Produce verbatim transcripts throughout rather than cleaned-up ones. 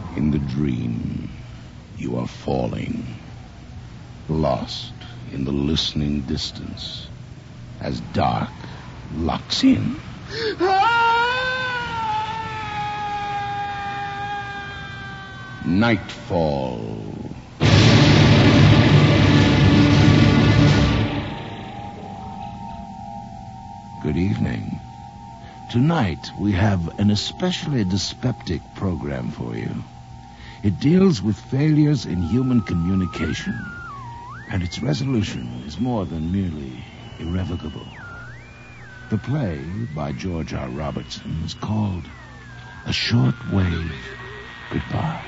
In the dream, you are falling, lost in the listening distance, as dark locks in. Nightfall. Good evening. Tonight, we have an especially dyspeptic program for you. It deals with failures in human communication, and its resolution is more than merely irrevocable. The play, by George R. Robertson, is called A Short Wave Goodbye.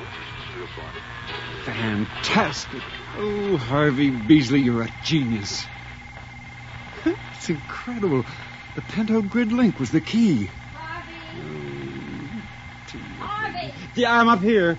Fantastic. Oh, Harvey Beasley, you're a genius. It's incredible. The pentode grid link was the key. Harvey! Oh, Harvey! yeah, I'm up here.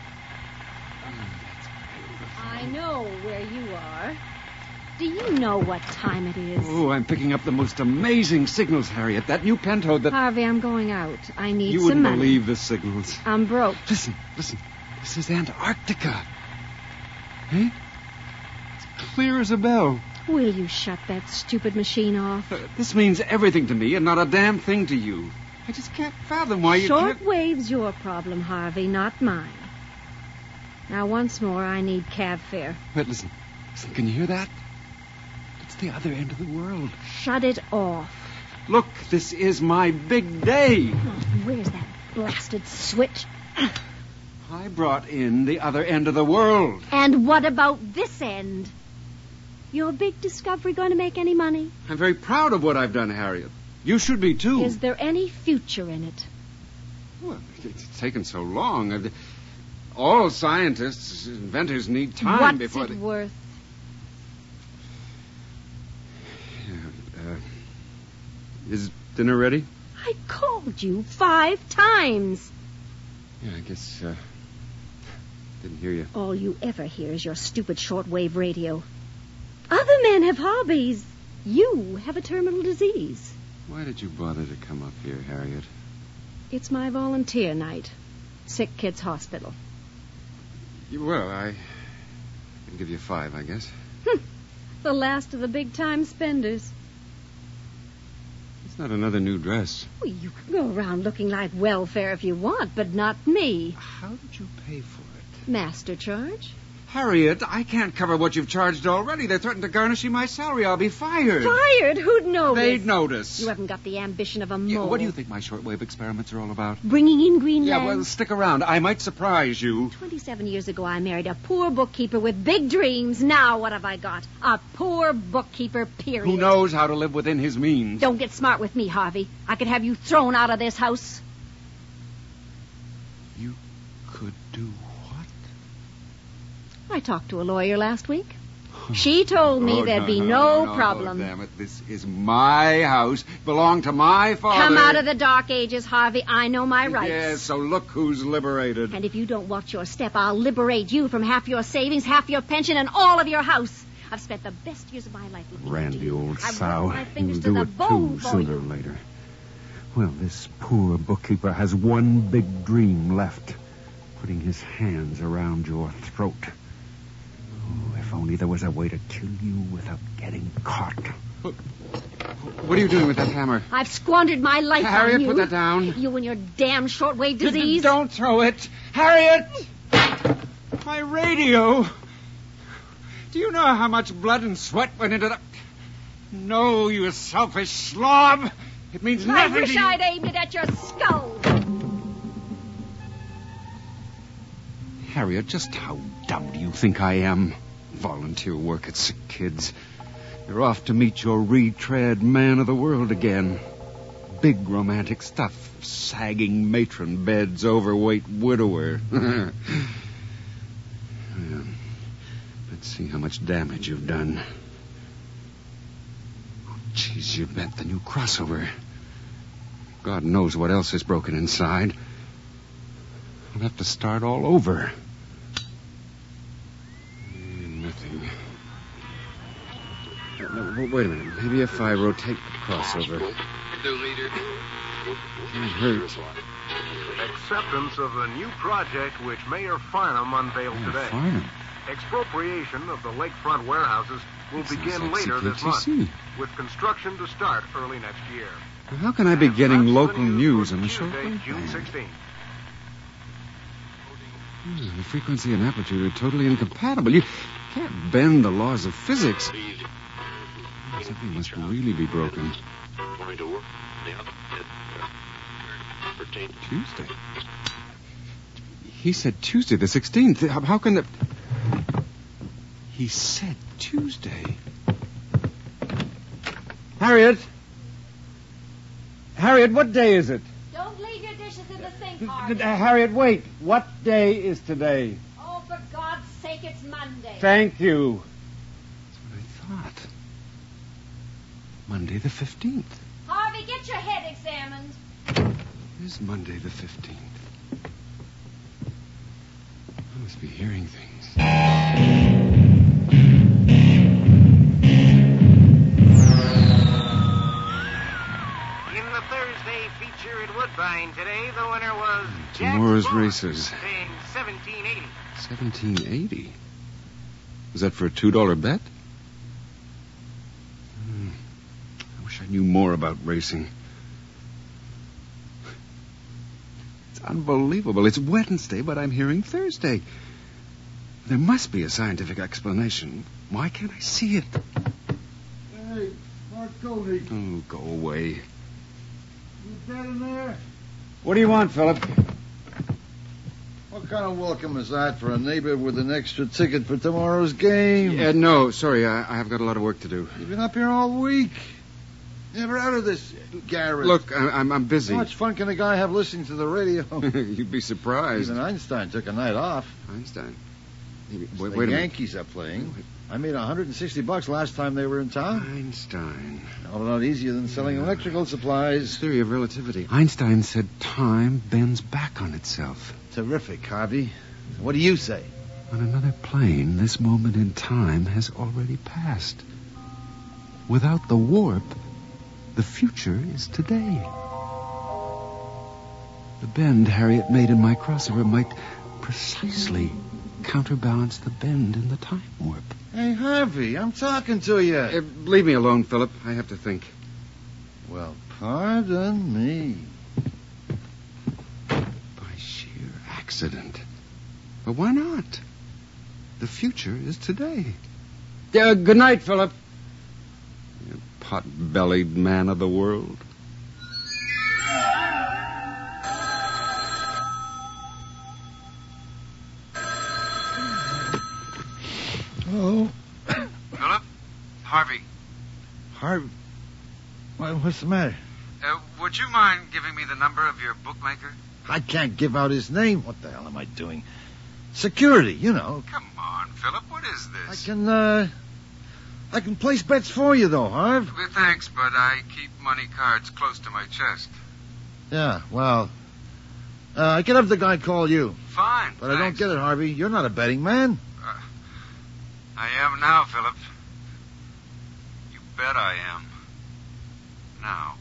I know where you are. Do you know what time it is? Oh, I'm picking up the most amazing signals, Harriet. That new pentode that... Harvey, I'm going out. I need You some wouldn't money. believe the signals. I'm broke. Listen, listen. This is Antarctica. Eh? It's clear as a bell. Will you shut that stupid machine off? Uh, this means everything to me and not a damn thing to you. I just can't fathom why you Short can't... wave's your problem, Harvey, not mine. Now, once more, I need cab fare. Wait, listen. Listen, can you hear that? It's the other end of the world. Shut it off. Look, this is my big day. Oh, where's that blasted switch? I brought in the other end of the world. And what about this end? Your big discovery going to make any money? I'm very proud of what I've done, Harriet. You should be, too. Is there any future in it? Well, it's taken so long. All scientists, inventors need time What's before it they... worth? Uh, is dinner ready? I called you five times. Yeah, I guess, uh... didn't hear you. All you ever hear is your stupid shortwave radio. Other men have hobbies. You have a terminal disease. Why did you bother to come up here, Harriet? It's my volunteer night. Sick Kids Hospital. You, well, I can give you five, I guess. The last of the big-time spenders. It's not another new dress. Well, you can go around looking like welfare if you want, but not me. How did you pay for it? Master charge. Harriet, I can't cover what you've charged already. They threatened to garnish my salary. I'll be fired. Fired? Who'd notice? They'd notice. You haven't got the ambition of a mole. Yeah, what do you think my shortwave experiments are all about? Bringing in Greenland? Yeah, well, stick around. I might surprise you. Twenty-seven years ago, I married a poor bookkeeper with big dreams. Now what have I got? A poor bookkeeper, period. Who knows how to live within his means? Don't get smart with me, Harvey. I could have you thrown out of this house. You could do what? I talked to a lawyer last week. She told me Oh, there'd no, be no, no, no, no, problem. Damn it, this is my house. Belonged to my father. Come out of the dark ages, Harvey. I know my rights. Yes, so look who's liberated. And if you don't watch your step, I'll liberate you from half your savings, half your pension, and all of your house. I've spent the best years of my life with you. Randy, old I've sow. worked my fingers You'll to do the it bone too, for sooner you. or later. Well, this poor bookkeeper has one big dream left. Putting his hands around your throat. Oh, if only there was a way to kill you without getting caught. What are you doing with that hammer? I've squandered my life Harriet, on you. put that down. You and your damn shortwave disease. Don't throw it. Harriet! My radio. Do you know how much blood and sweat went into that? No, you selfish slob. It means I nothing wish to you. I'd aimed it at your skull. Harriet, just how dumb do you think I am? Volunteer work at Sick Kids. You're off to meet your retread man of the world again. Big romantic stuff. Sagging matron beds, overweight widower. Well, let's see how much damage you've done. Oh, geez, you bent the new crossover. God knows what else is broken inside. I'll have to start all over. Nothing. Uh, no, wait a minute. Maybe if I rotate the crossover. No, leader. Can't hurt. Acceptance of the new project which Mayor Farnham unveiled Oh, today. Farnham. Expropriation of the lakefront warehouses will Sounds begin like later this month, C K T C. with construction to start early next year. Well, how can I be getting That's local the news for on a short Tuesday, wave June band? sixteenth. Hmm, the frequency and amplitude are totally incompatible. You can't bend the laws of physics. Something must really be broken. Tuesday. He said Tuesday, the sixteenth. How, how can the... He said Tuesday. Harriet? Harriet, what day is it? Don't leave your dishes in the sink, Uh, Harvey. Harriet, wait. What day is today? Oh, for God's sake, it's Monday. Thank you. That's what I thought. Monday the fifteenth. Harvey, get your head examined. It is Monday the fifteenth. I must be hearing things. In the Thursday feature at Woodbine today, the winner was Jack Tomorrow's Bond, races. paying seventeen eighty. Seventeen eighty. Was that for a two dollar bet? Hmm. I wish I knew more about racing. It's unbelievable. It's Wednesday, but I'm hearing Thursday. There must be a scientific explanation. Why can't I see it? Hey, Mark Goldie, Oh, go away. you dead in there? What do you want, Philip? What kind of welcome is that for a neighbor with an extra ticket for tomorrow's game? Yeah, no, sorry. I, I have got a lot of work to do. You've been up here all week. Never out of this garret. Look, I, I'm, I'm busy. How much fun can a guy have listening to the radio? You'd be surprised. Even Einstein took a night off. Einstein. Wait, the wait a minute. Yankees are playing. I made one hundred sixty bucks last time they were in town. Einstein. A lot easier than selling electrical His supplies. theory of relativity. Einstein said time bends back on itself. Terrific, Harvey. What do you say? On another plane, this moment in time has already passed. Without the warp, the future is today. The bend Harriet made in my crossover might precisely counterbalance the bend in the time warp. Hey, Harvey, I'm talking to you. Uh, leave me alone, Philip. I have to think. Well, pardon me. By sheer accident. But why not? The future is today. Uh, good night, Philip. You pot-bellied man of the world. Hello? Philip? Harvey, Harvey. What, what's the matter? uh, would you mind giving me the number of your bookmaker? I can't give out his name. What the hell am I doing? Security, you know. Come on, Philip, what is I this? can, uh... I can place bets for you, though, Harv. Well, thanks, but I keep money cards close to my chest. Yeah, well... Uh, I can have the guy call you. Fine, But I don't thanks. get it, Harvey. You're not a betting man. Uh, I am now, Philip. You bet I am. Now.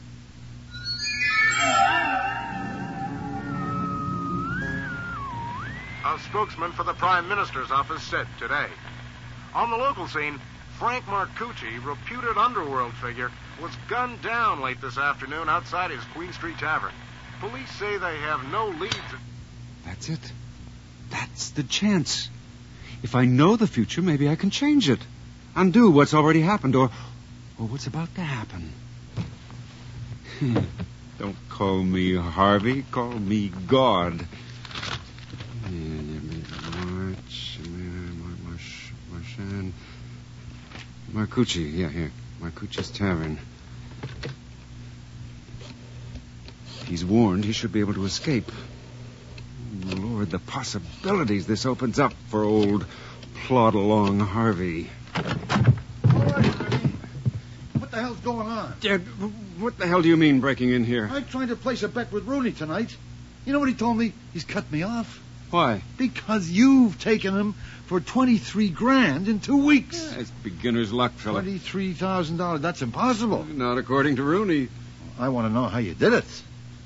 A spokesman for the Prime Minister's office said today. On the local scene, Frank Marcucci, reputed underworld figure, was gunned down late this afternoon outside his Queen Street Tavern. Police say they have no leads. That's it. That's the chance. If I know the future, maybe I can change it. Undo what's already happened or, or what's about to happen. Don't call me Harvey. Call me God. March, March, Marchand. Marcucci. Yeah, here. Marcucci's Tavern. He's warned he should be able to escape. Lord, the possibilities this opens up for old plod-along Harvey. All right, Harvey. What the hell's going on? Dad, what the hell do you mean breaking in here? I'm trying to place a bet with Rooney tonight. You know what he told me? He's cut me off. Why? Because you've taken him for twenty-three grand in two weeks. Yeah, it's beginner's luck, Philip. twenty-three thousand dollars. That's impossible. Not according to Rooney. I want to know how you did it.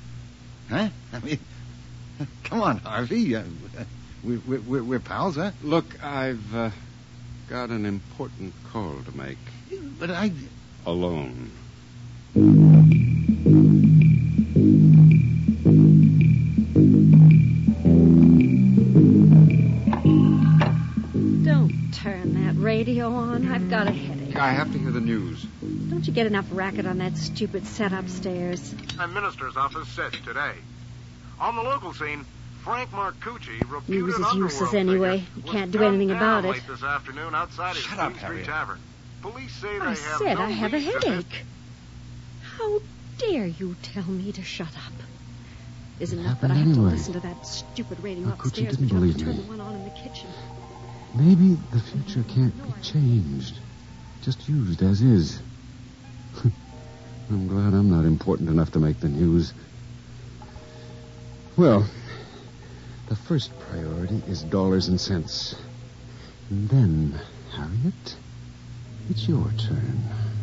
Huh? I mean, come on, Harvey. Uh, we, we, we're, we're pals, huh? Look, I've uh, got an important call to make. But I... Alone. Don't turn that radio on. I've got a headache. I have to hear the news. Don't you get enough racket on that stupid set upstairs? Prime Minister's office said today. On the local scene, Frank Marcucci, reputed News is underworld useless anyway. figure, You was can't do gunned anything about down it. late this afternoon outside his Shut up, Queen Street Harriet. Tavern. Police say they I have said no I have a leads to headache. How dare you tell me to shut up? Isn't It enough that I happened have anyway. to listen to that stupid radio Marcucci upstairs, didn't but you have to believe turn me. the one on in the kitchen. Maybe the future can't be changed. Just used as is. I'm glad I'm not important enough to make the news. Well, the first priority is dollars and cents. And then, Harriet, it's your turn.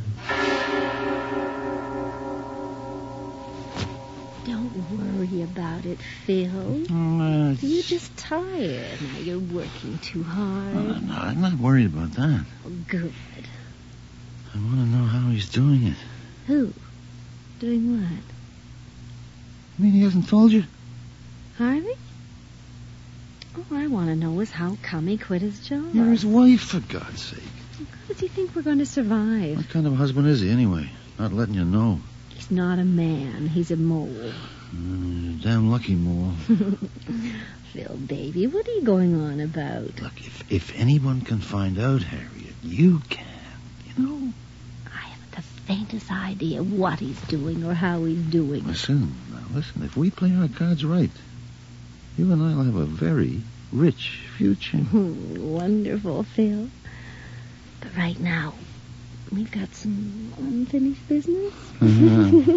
Don't worry about it, Phil. Uh, You're just tired. Now you're working too hard. no, no, I'm not worried about that. Oh, good. I want to know how he's doing it. Who? Doing what? I mean, he hasn't told you? Harvey? All I want to know is how come he quit his job. You're his wife, for God's sake. How does he think we're going to survive? What kind of husband is he, anyway? Not letting you know. He's not a man. He's a mole. Uh, damn lucky mole. Phil, baby, what are you going on about? Look, if, if anyone can find out, Harriet, you can. You know? I haven't the faintest idea what he's doing or how he's doing it. Listen, now listen. If we play our cards right, you and I'll have a very rich future. Wonderful, Phil. But right now, we've got some unfinished business. Uh-huh.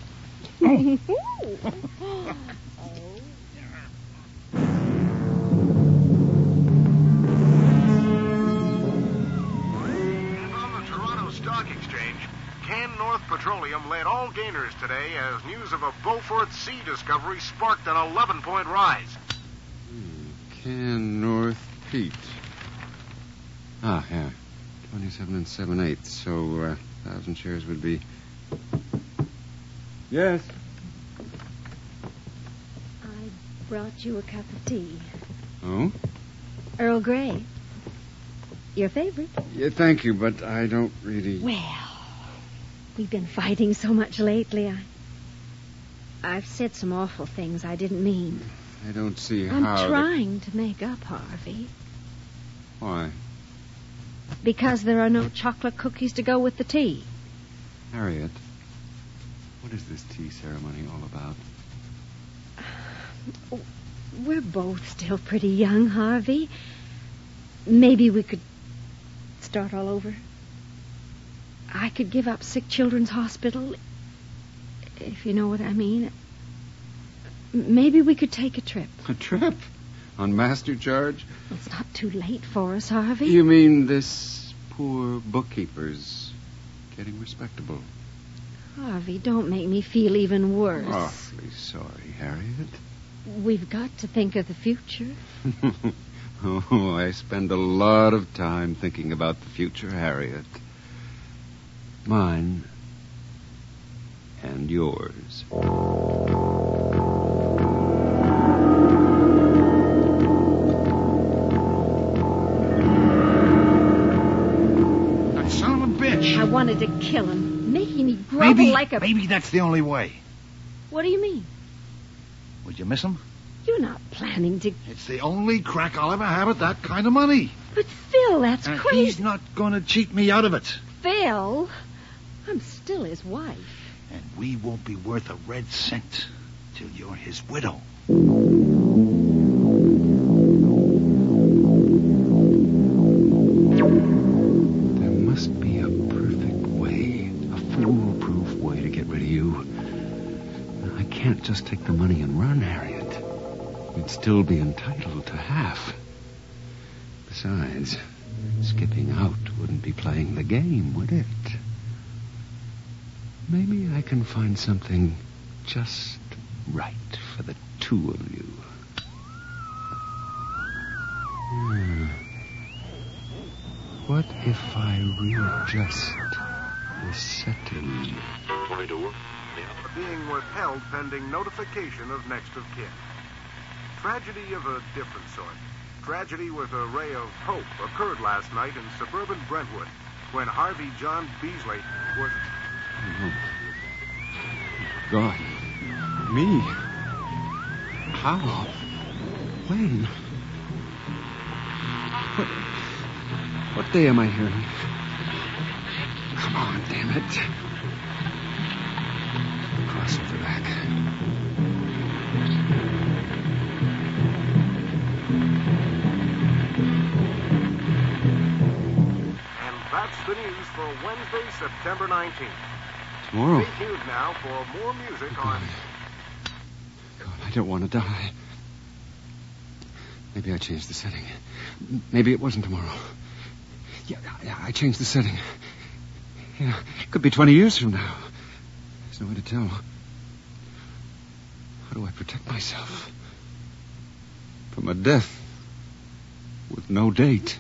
On the Toronto Stock Exchange, Can North Petroleum led all gainers today as news of a Beaufort Sea discovery sparked an eleven-point rise. Can North Pete. Ah, yeah. twenty-seven and seven eighths. So, uh, thousand shares would be. Yes. I brought you a cup of tea. Oh? Earl Grey. Your favorite. Yeah, thank you, but I don't really. Well, we've been fighting so much lately. I, I've said some awful things I didn't mean. I don't see I'm how. trying to make up, Harvey. Why? Because there are no chocolate cookies to go with the tea. Harriet, what is this tea ceremony all about? We're both still pretty young, Harvey. Maybe we could start all over. I could give up Sick Children's Hospital, if you know what I mean. Maybe we could take a trip. A trip? On master charge? It's not too late for us, Harvey. You mean this poor bookkeeper's getting respectable? Harvey, don't make me feel even worse. Awfully sorry, Harriet. We've got to think of the future. Oh, I spend a lot of time thinking about the future, Harriet. Mine and yours. That son of a bitch. I wanted to kill him, making me grovel Maybe, like a... maybe that's the only way. What do you mean? Would you miss him? You're not planning to... It's the only crack I'll ever have at that kind of money. But, Phil, that's And crazy. he's not going to cheat me out of it. Phil, I'm still his wife. And we won't be worth a red cent till you're his widow. There must be a perfect way, a foolproof way to get rid of you. I can't just take the money and run, Harriet. You'd still be entitled to half. Besides, skipping out wouldn't be playing the game, would it? Maybe I can find something just right for the two of you. Hmm. What if I readjust the setting? Being withheld pending notification of next of kin. Tragedy of a different sort. Tragedy with a ray of hope occurred last night in suburban Brentwood when Harvey John Beasley was... Oh, God. Me? How? When? What, what day am I hearing? Come on, damn it. Crossover back. And that's the news for Wednesday, September nineteenth. Tomorrow. Stay tuned now for more music God. on... God, I don't want to die. Maybe I changed the setting. Maybe it wasn't tomorrow. Yeah, yeah, I changed the setting. Yeah, it could be twenty years from now. There's no way to tell. How do I protect myself from a death with no date?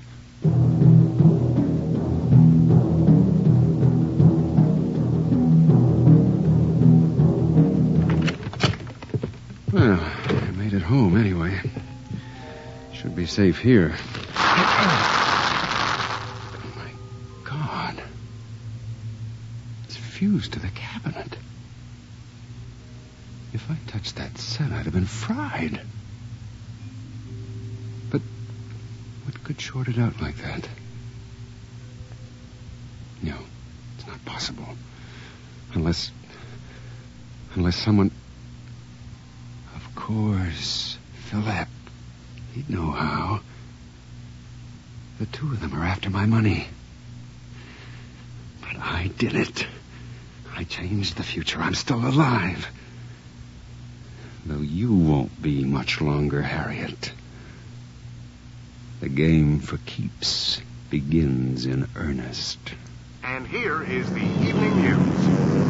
Well, I made it home anyway. Should be safe here. Oh, my God. It's fused to the cabinet. If I touched that set, I'd have been fried. But what could short it out like that? No, it's not possible. Unless... Unless someone... Of course, Philip. He'd know how. The two of them are after my money. But I did it. I changed the future. I'm still alive. Though you won't be much longer, Harriet. The game for keeps begins in earnest. And here is the evening news.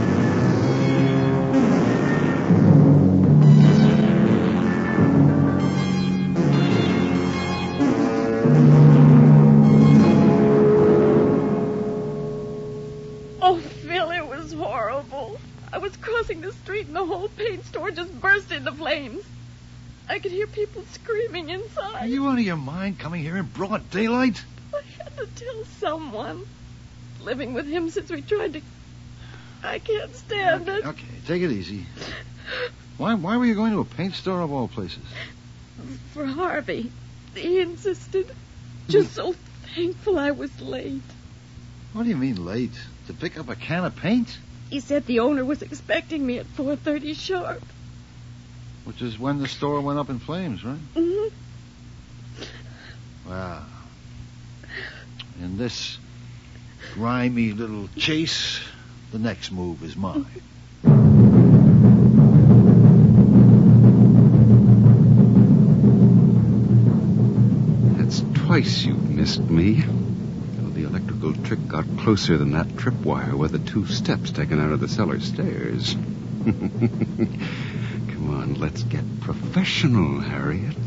Oh, Phil, it was horrible. I was crossing the street and the whole paint store just burst into flames. I could hear people screaming inside. Are you out of your mind coming here in broad daylight? I had to tell someone. Living with him since we tried to... I can't stand okay, it. Okay, take it easy. Why why were you going to a paint store of all places? For Harvey. He insisted. Just so thankful I was late. What do you mean late? To pick up a can of paint? He said the owner was expecting me at four thirty sharp. Which is when the store went up in flames, right? Mm-hmm. Well, in this grimy little chase, the next move is mine. That's twice you've missed me. Though the electrical trick got closer than that tripwire with the two steps taken out of the cellar stairs. Come on, let's get professional, Harriet.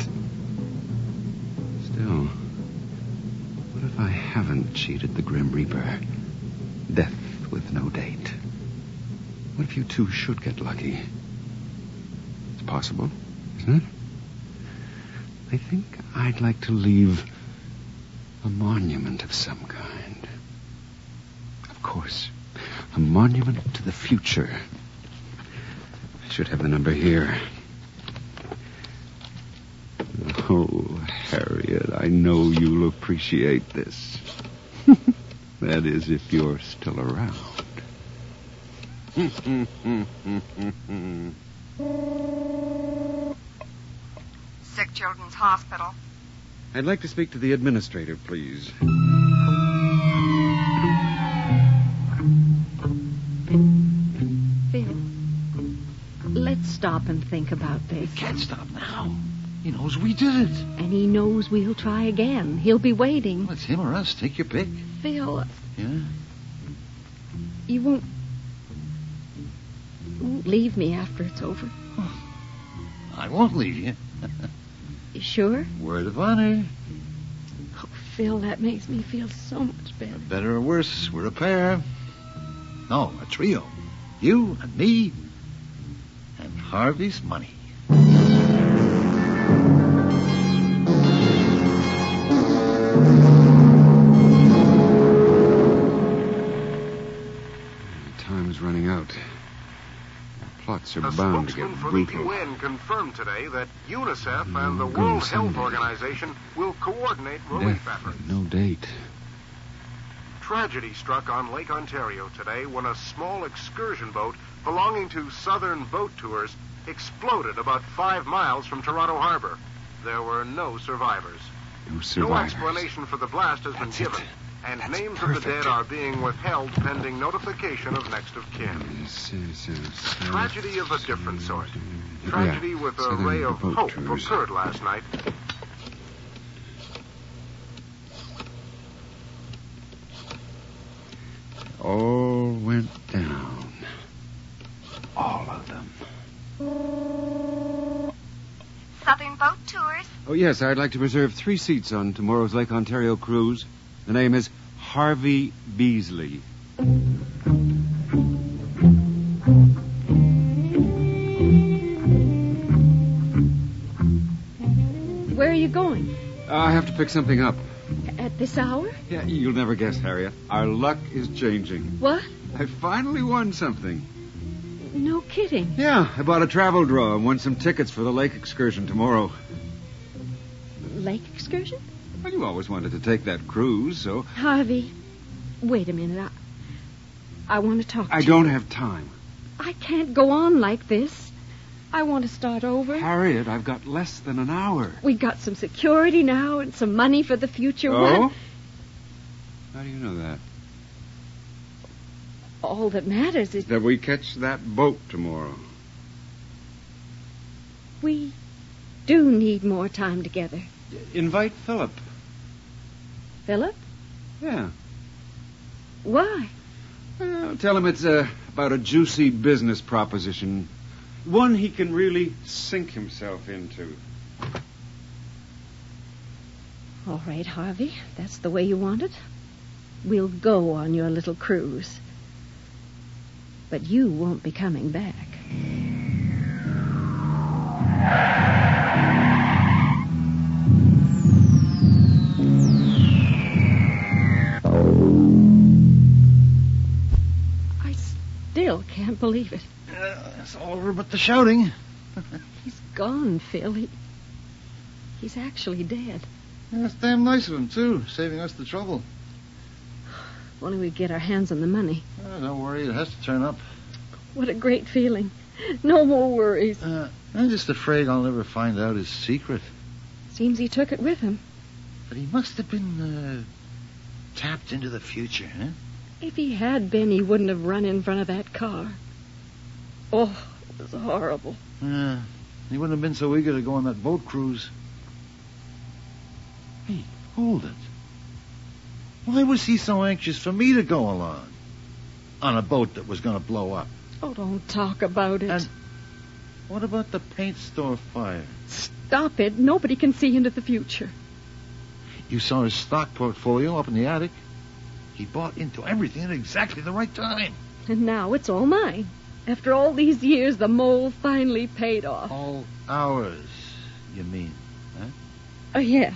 Still, what if I haven't cheated the Grim Reaper? Death with no date. What if you two should get lucky? It's possible, isn't it? I think I'd like to leave a monument of some kind. Of course, a monument to the future. I should have the number here. Oh, Harriet, I know you'll appreciate this. That is, if you're still around. Sick Children's Hospital. I'd like to speak to the administrator, please. Phil, let's stop and think about this. Can't stop now. He knows we did it. And he knows we'll try again. He'll be waiting. Well, it's him or us. Take your pick. Phil, Yeah? you won't... you won't leave me after it's over. I won't leave you. You sure? Word of honor. Oh, Phil, that makes me feel so much better. Better or worse, we're a pair. No, a trio. You and me and Harvey's money. Time's running out. Plots are A bound to spokesman get for the brutal. U N confirmed today that UNICEF No, and the go World Sunday. Health Organization will coordinate relief Death efforts. with no date. Tragedy struck on Lake Ontario today when a small excursion boat belonging to Southern Boat Tours exploded about five miles from Toronto Harbor. There were no survivors. No No survivors. explanation for the blast has That's been it. given, and That's names of perfect. the dead are being withheld pending notification of next of kin. Yes, yes, yes. Tragedy of a different sort. Yeah, Tragedy with a Southern ray of Boat hope Tours. occurred last night. All went down. All of them. Southern Boat Tours. Oh, yes, I'd like to reserve three seats on tomorrow's Lake Ontario cruise. The name is Harvey Beasley. Where are you going? I have to pick something up. At this hour? Yeah, you'll never guess, Harriet. Our luck is changing. What? I finally won something. No kidding. Yeah, I bought a travel draw and won some tickets for the lake excursion tomorrow. Lake excursion? Well, you always wanted to take that cruise, so... Harvey, wait a minute. I, I want to talk to I you. don't have time. I can't go on like this. I want to start over. Harriet, I've got less than an hour. We got some security now and some money for the future. Oh? What? How do you know that? All that matters is That we catch that boat tomorrow. we do need more time together. Invite Philip. Philip? Yeah. Why? Well, tell him it's uh, about a juicy business proposition. One he can really sink himself into. All right, Harvey. That's the way you want it. We'll go on your little cruise. But you won't be coming back. I still can't believe it. Uh, it's all over but the shouting. He's gone, Phil. He, he's actually dead. Yeah, that's damn nice of him, too, saving us the trouble. If only we get our hands on the money. Oh, don't worry, it has to turn up. What a great feeling. No more worries. Uh, I'm just afraid I'll never find out his secret. Seems he took it with him. But he must have been uh, tapped into the future, huh? If he had been, he wouldn't have run in front of that car. Oh, it was horrible. Yeah, he wouldn't have been so eager to go on that boat cruise. Hey, hold it. Why was he so anxious for me to go along? On a boat that was going to blow up. Oh, don't talk about it. And what about the paint store fire? Stop it. Nobody can see into the future. You saw his stock portfolio up in the attic. He bought into everything at exactly the right time. And now it's all mine. After all these years, the mole finally paid off. All ours, you mean, huh? Oh, yeah.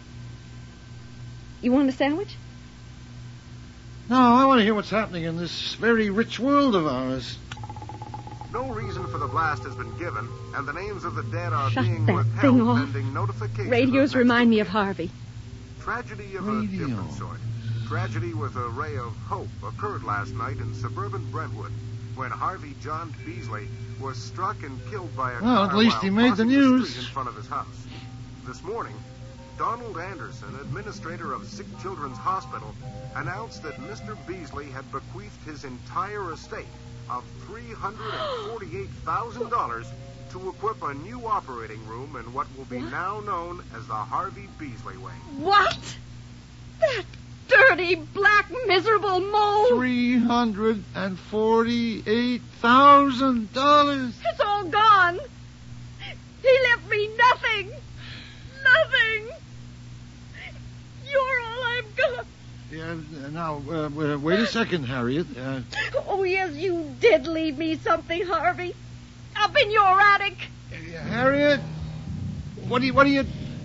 You want a sandwich? No, I want to hear what's happening in this very rich world of ours. No reason for the blast has been given, and the names of the dead are Shut being that withheld thing off. pending notification. Radios of remind me next of Harvey. Tragedy of Radio. a different sort. Tragedy with a ray of hope occurred last night in suburban Brentwood when Harvey John Beasley was struck and killed by a Well, car at least while he made the crossing news. street in front of his house. This morning, Donald Anderson, administrator of Sick Children's Hospital, announced that Mister Beasley had bequeathed his entire estate of three hundred forty-eight thousand dollars to equip a new operating room in what will be What? now known as the Harvey Beasley Wing. What? That dirt! dirty, black, miserable mole. Three hundred and forty-eight thousand dollars. It's all gone. He left me nothing. Nothing. You're all I've got. Yeah, now, uh, uh, wait a second, Harriet. Uh, Oh, yes, you did leave me something, Harvey. Up in your attic. Harriet? What do you... What do you...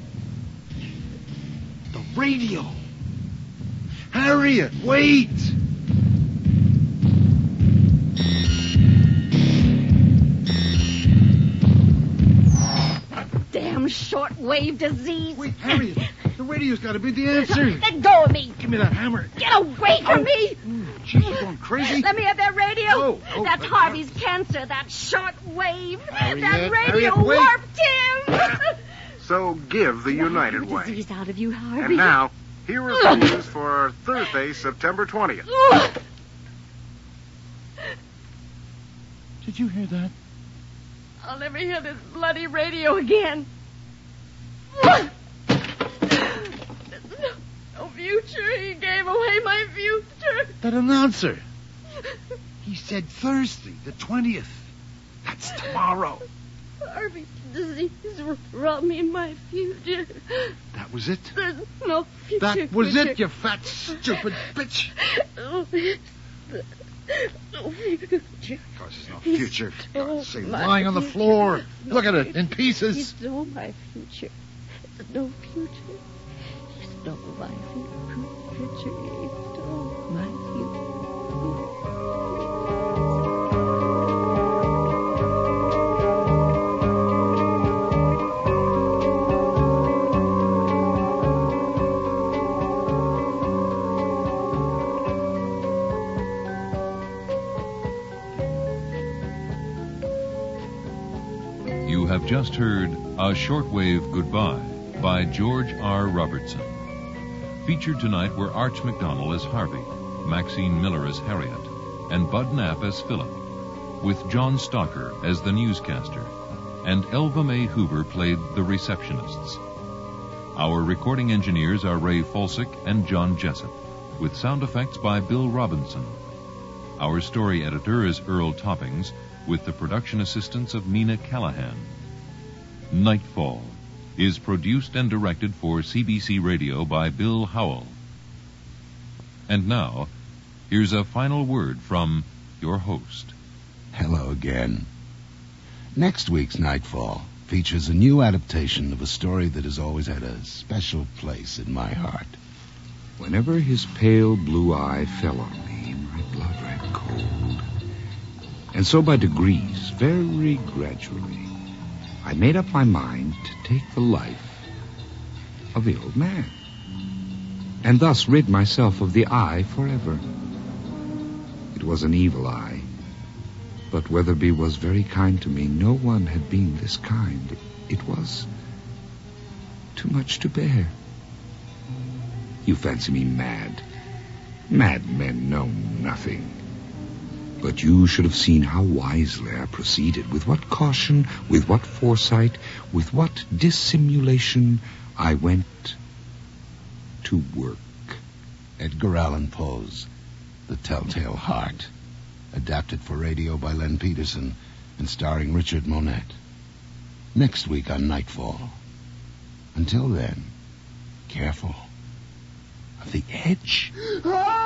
The radio. Harriet, wait! Damn shortwave disease. Wait, Harriet, the radio's got to be the answer. Let go of me. Give me that hammer. Get away from me. She's going crazy. Let me have that radio. Oh, oh, That's uh, Harvey's cancer, that shortwave. Harriet, That radio Harriet, wait. warped him. So give the United Get the Way. disease out of you, Harvey. And now, here is the news for Thursday, September twentieth. Did you hear that? I'll never hear this bloody radio again. No future. He gave away my future. That announcer. He said Thursday, the twentieth. That's tomorrow. Harvey's disease robbed me of my future. That was it? There's no future. That was future. it, you fat, stupid bitch. Oh, no future. Of course, there's no future. Oh, God's sake, my lying on the future. floor. Look at it, in He pieces. stole my future. There's no future. He stole my future. He stole my future. You have just heard A Shortwave Goodbye by George R. Robertson. Featured tonight were Arch McDonnell as Harvey, Maxine Miller as Harriet, and Bud Knapp as Philip, with John Stalker as the newscaster, and Elva Mae Hoover played the receptionists. Our recording engineers are Ray Folsick and John Jessup, with sound effects by Bill Robinson. Our story editor is Earl Toppings, with the production assistance of Mina Callahan. Nightfall is produced and directed for C B C Radio by Bill Howell. And now, here's a final word from your host. Hello again. Next week's Nightfall features a new adaptation of a story that has always had a special place in my heart. Whenever his pale blue eye fell on me, my blood ran cold. And so by degrees, very gradually, I made up my mind to take the life of the old man, and thus rid myself of the eye forever. It was an evil eye, but Weatherby was very kind to me. No one had been this kind. It was too much to bear. You fancy me mad. Mad men know nothing. But you should have seen how wisely I proceeded, with what caution, with what foresight, with what dissimulation I went to work. Edgar Allan Poe's The Telltale Heart, adapted for radio by Len Peterson and starring Richard Monette. Next week on Nightfall. Until then, careful of the edge. Ah!